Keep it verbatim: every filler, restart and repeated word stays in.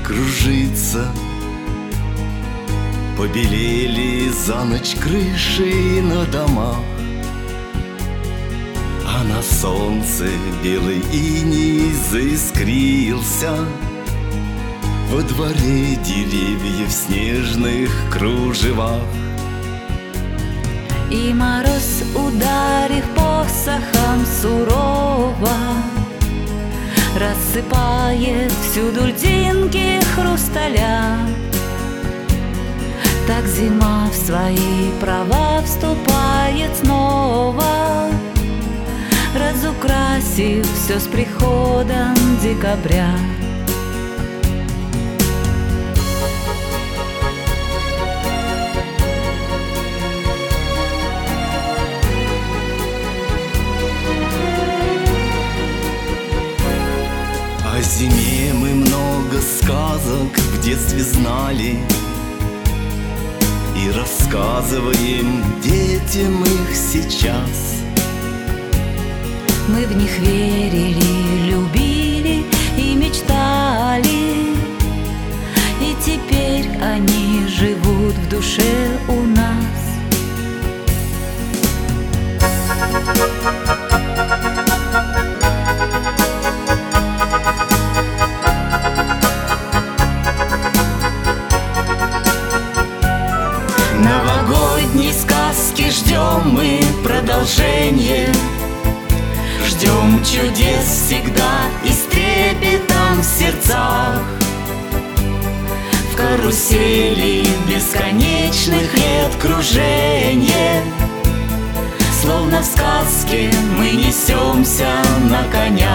кружится. Побелели за ночь крыши на домах, а на солнце белый иней заискрился. Во дворе деревья в снежных кружевах. И мороз, ударив посохом сурово, рассыпает всюду льдинки хрусталя. Так зима в свои права вступает снова, разукрасив все с приходом декабря. О зиме мы много сказок в детстве знали и рассказываем детям их сейчас. Мы в них верили, любили и мечтали, и теперь они живут в душе у нас. Новогодней сказки ждем мы продолжение, ждем чудес всегда и с трепетом в сердцах. В карусели бесконечных лет кружения, словно в сказке мы несемся на конях.